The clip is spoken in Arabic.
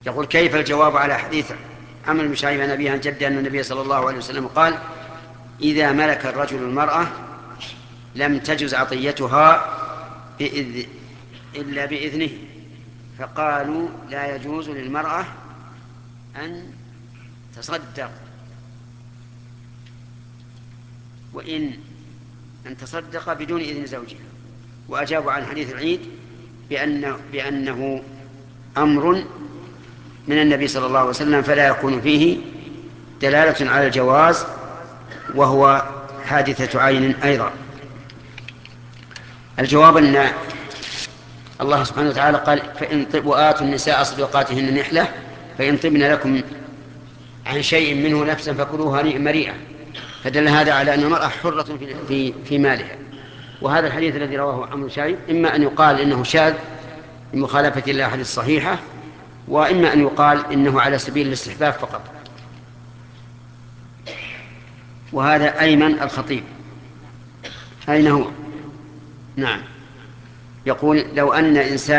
يقول: كيف الجواب على حديث عمرو بن شعيب عن أبيه عن جده أن النبي صلى الله عليه وسلم قال: إذا ملك الرجل المرأة لم تجز عطيتها إلا بإذنه، فقالوا: لا يجوز للمرأة أن تصدق أن تصدق بدون إذن زوجها. وأجابوا عن حديث العيد بأنه أمر من النبي صلى الله عليه وسلم، فلا يكون فيه دلالة على الجواز، وهو حادثة عين أيضا. الجواب أن الله سبحانه وتعالى قال: وآتوا النساء صدقاتهن نحلة فإن طبن لكم عن شيء منه نفسا فكلوه هنيئا مريئا، فدل هذا على أن المرأة حرة في مالها. وهذا الحديث الذي رواه عمرو شعيب إما أن يقال إنه شاذ بمخالفة الأحاديث الصحيحة، وإما أن يقال إنه على سبيل الاستحباب فقط. وهذا أيمن الخطيب. أين هو؟ نعم. يقول: لو أن إنسان